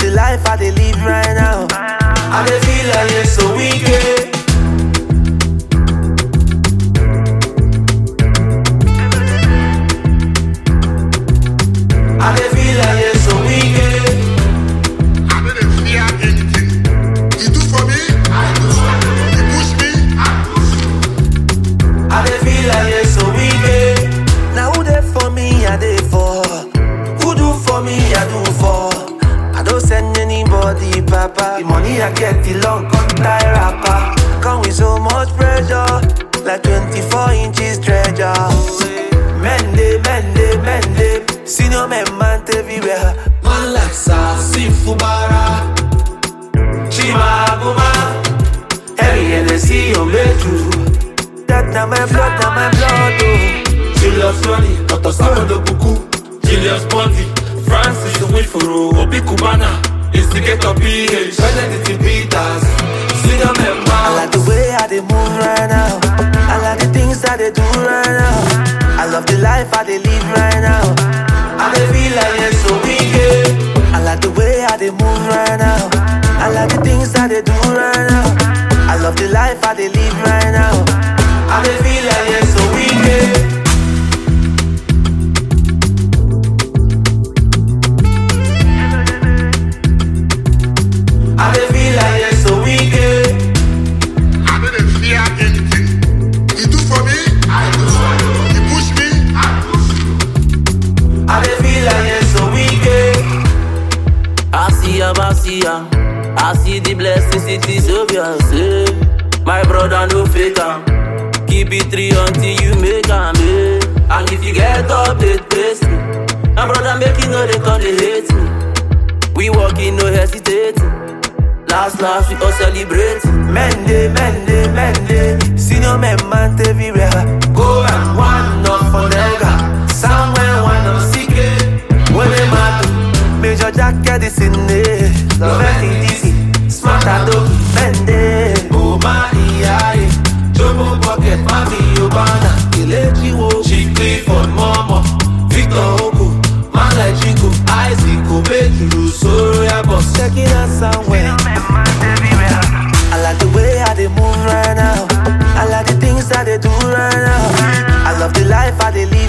the life I dey live right now. I dey feel like it's so wicked. I dey feel like it's so wicked. I didn't fear anything. You do for me, I do. You push me, I push you. I dey feel like it's so wicked. Now who there for me, I dey for. Who do for me, I do for. I don't send anybody, papa. The money I get, the long contact rapper. Come with so much pressure, like 24 inches treasure. Mende, mende, mende. Senior man everywhere. Man like Sifubara, Chimaguma. Every and they see your bedroom. That na my blood, oh. Julius Ronnie, Dr. Samuel Buku, Julius Ponti, Francis Wifuru, Obi Kubana, Instigator PH, Benedict Peters, Senior member. I like the way I dey move right now. I like the things that they do right now. I love the life I dey live right now. I dey feel like it's so wicked. I like the way I dey move right now. I like the things that they do right now. I love the life I dey live right now. I dey feel like it's so wicked. I dey feel like it's so wicked. I didn't fear anything. You do for me, I do. You push me, I push you. I dey feel like it's so wicked. I see I see the blessings, it is obvious. My brother no fake am. Keep it real until you make am. And if you get up, they taste me. My brother make it no, they come they hate me. We walking, no hesitating. Last we all celebrate. Mende, mende, mende. Senior man everywhere. Go and one up for nigga. Somewhere one up secret. When they matter, Major Jacket is in there. Love it easy. Smart and dope. Mende. Oh my eye. Jomo Pocket, Mami Obana. Kelechi Wo. Chief Clifford, Mama. Victor Oko. Man like Chico. Isaac Obejuru. Soria Boss. Checking out somewhere. I like the way I dey move right now. I like the things that they do right now. I love the life I dey live.